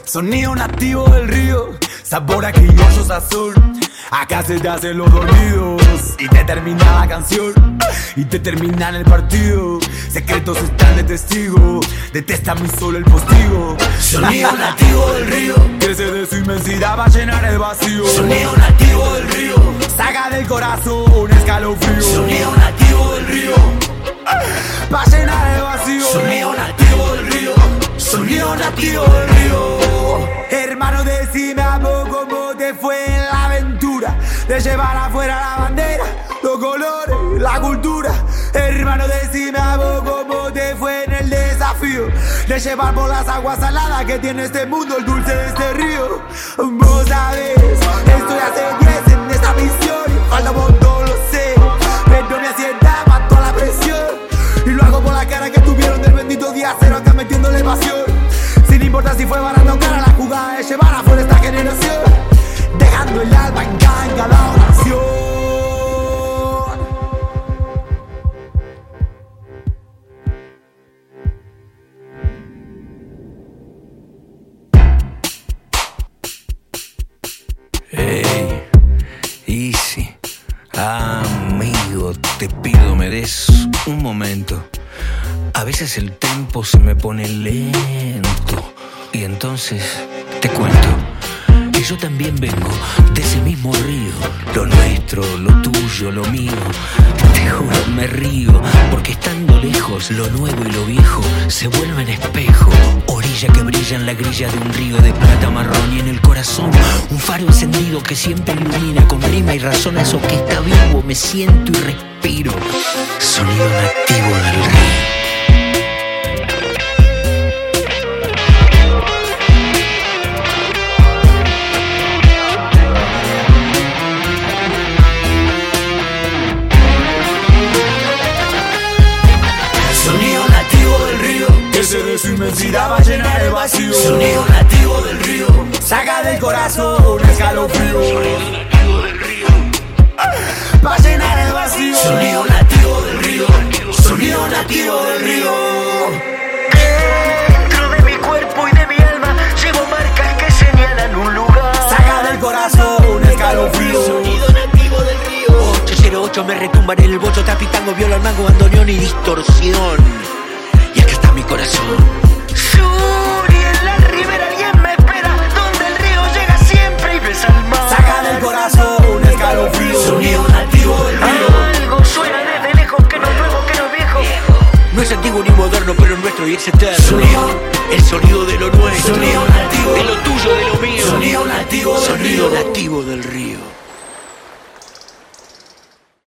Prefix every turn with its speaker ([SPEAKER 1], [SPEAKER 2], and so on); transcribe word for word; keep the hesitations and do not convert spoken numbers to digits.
[SPEAKER 1] Sonido nativo del río, sabor a criollo sazón. Acá se te hacen los dormidos y te termina la canción y te termina el partido. Secretos están de testigo, detesta mi solo el postigo.
[SPEAKER 2] Sonido nativo del río,
[SPEAKER 1] crece de su inmensidad, va a llenar el vacío.
[SPEAKER 2] Sonido nativo del río,
[SPEAKER 1] saca del corazón un escalofrío.
[SPEAKER 2] Sonido nativo del río,
[SPEAKER 1] va a llenar el vacío.
[SPEAKER 2] Sonido nativo del río, sonido nativo del río.
[SPEAKER 1] Hermano, decime a vos cómo te fue en la aventura de llevar afuera la bandera, los colores, la cultura. Hermano, decime a vos cómo te fue en el desafío de llevar por las aguas saladas que tiene este mundo el dulce de este río. Vos sabés, estoy hace diez en esta misión y falta un montón, lo sé, pero me asienta para toda la presión y lo hago por la cara que tuvieron del bendito día cero acá metiéndole pasión. Sin importar si fue barato o cara, la jugada es llevar afuera esta generación, dejando el alma en cada oración.
[SPEAKER 3] Hey, easy, amigo, te pido me des un momento. A veces el tempo se me pone lento y entonces te cuento que yo también vengo de ese mismo río. Lo nuestro, lo tuyo, lo mío. Te juro, me río porque estando lejos lo nuevo y lo viejo se vuelven espejo. Orilla que brilla en la grilla de un río de plata marrón y en el corazón un faro encendido que siempre ilumina con rima y razón a eso que está vivo. Me siento y respiro. Sonido nativo del río.
[SPEAKER 1] De su inmensidad va a llenar el vacío.
[SPEAKER 2] Sonido nativo del río,
[SPEAKER 1] saca del corazón un escalofrío.
[SPEAKER 2] Sonido nativo del río,
[SPEAKER 1] va a llenar el vacío.
[SPEAKER 2] Sonido nativo del río, sonido nativo del río. Dentro de mi cuerpo y de mi alma llevo marcas que señalan un lugar.
[SPEAKER 1] Saca del corazón un escalofrío.
[SPEAKER 2] Sonido nativo del río.
[SPEAKER 4] ocho cero ocho me retumban en el bocho, trapitango, viola, mango, bandoneón y distorsión. Y acá está mi corazón.
[SPEAKER 2] Sur y en la ribera alguien me espera, donde el río llega siempre y besa al mar.
[SPEAKER 1] Saca del corazón un escalofrío.
[SPEAKER 2] Sonido nativo del río. Algo suena desde lejos, que no es nuevo, que no es viejo.
[SPEAKER 4] No es antiguo ni moderno, pero es nuestro y es eterno.
[SPEAKER 2] Sonido,
[SPEAKER 4] el sonido de lo nuestro.
[SPEAKER 2] Sonido nativo,
[SPEAKER 4] de lo tuyo, de lo mío.
[SPEAKER 2] Sonido nativo del
[SPEAKER 4] Sonido
[SPEAKER 2] río.
[SPEAKER 4] nativo del río.